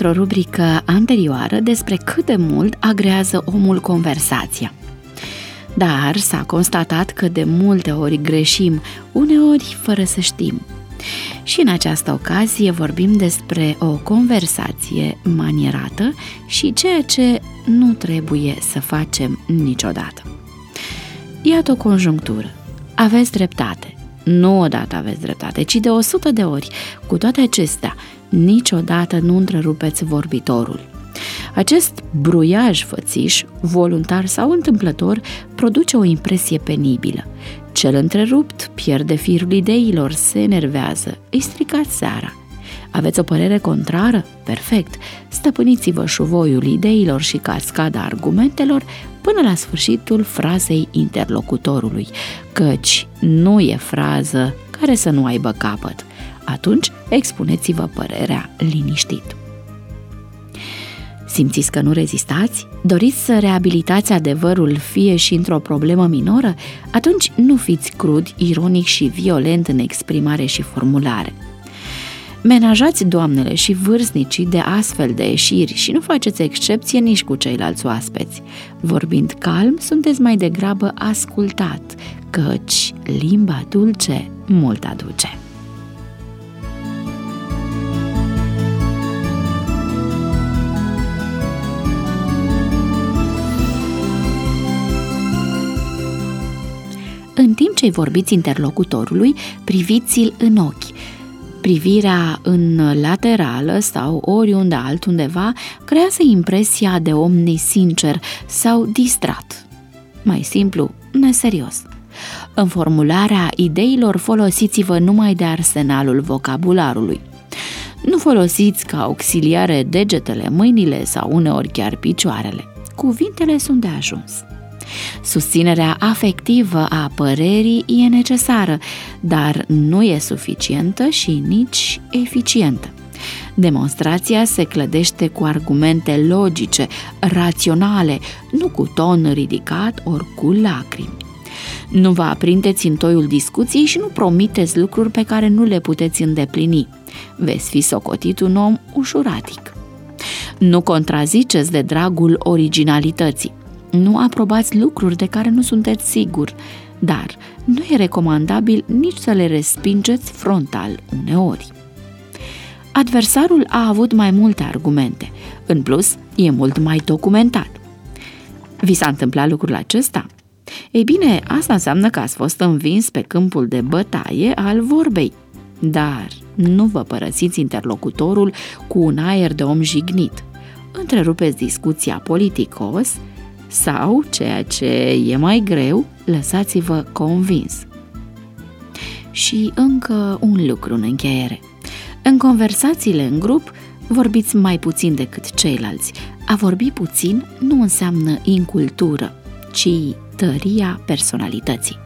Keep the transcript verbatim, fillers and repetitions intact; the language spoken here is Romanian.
într-o rubrică anterioară despre cât de mult agrează omul conversația. Dar s-a constatat că de multe ori greșim, uneori fără să știm. Și în această ocazie vorbim despre o conversație manierată și ceea ce nu trebuie să facem niciodată. Iată o conjunctură. Aveți dreptate. Nu odată aveți dreptate, ci de o sută de ori. Cu toate acestea, niciodată nu întrerupeți vorbitorul. Acest bruiaj fățiș, voluntar sau întâmplător, produce o impresie penibilă. Cel întrerupt pierde firul ideilor, se enervează, îi stricați seara. Aveți o părere contrară? Perfect! Stăpâniți-vă șuvoiul ideilor și cascada argumentelor până la sfârșitul frazei interlocutorului, căci nu e frază care să nu aibă capăt. Atunci expuneți-vă părerea liniștit. Simțiți că nu rezistați? Doriți să reabilitați adevărul fie și într-o problemă minoră? Atunci nu fiți crud, ironic și violent în exprimare și formulare. Menajați doamnele și vârstnicii de astfel de ieșiri și nu faceți excepție nici cu ceilalți oaspeți. Vorbind calm, sunteți mai degrabă ascultat, căci limba dulce mult aduce. În timp ce vorbiți interlocutorului, priviți-l în ochi. Privirea în laterală sau oriunde altundeva creează impresia de om nesincer sau distrat. Mai simplu, neserios. În formularea ideilor folosiți-vă numai de arsenalul vocabularului. Nu folosiți ca auxiliare degetele, mâinile sau uneori chiar picioarele. Cuvintele sunt de ajuns. Susținerea afectivă a părerii e necesară, dar nu e suficientă și nici eficientă. Demonstrația se clădește cu argumente logice, raționale, nu cu ton ridicat ori cu lacrimi. Nu vă aprindeți în toiul discuției și nu promiteți lucruri pe care nu le puteți îndeplini. Veți fi socotit un om ușuratic. Nu contraziceți de dragul originalității. Nu aprobați lucruri de care nu sunteți siguri, dar nu e recomandabil nici să le respingeți frontal uneori. Adversarul a avut mai multe argumente, în plus e mult mai documentat. Vi s-a întâmplat lucrul acesta? Ei bine, asta înseamnă că ați fost învins pe câmpul de bătaie al vorbei, dar nu vă părăsiți interlocutorul cu un aer de om jignit. Întrerupeți discuția politicos sau, ceea ce e mai greu, lăsați-vă convins. Și încă un lucru în încheiere. În conversațiile în grup, vorbiți mai puțin decât ceilalți. A vorbi puțin nu înseamnă incultură, ci tăria personalității.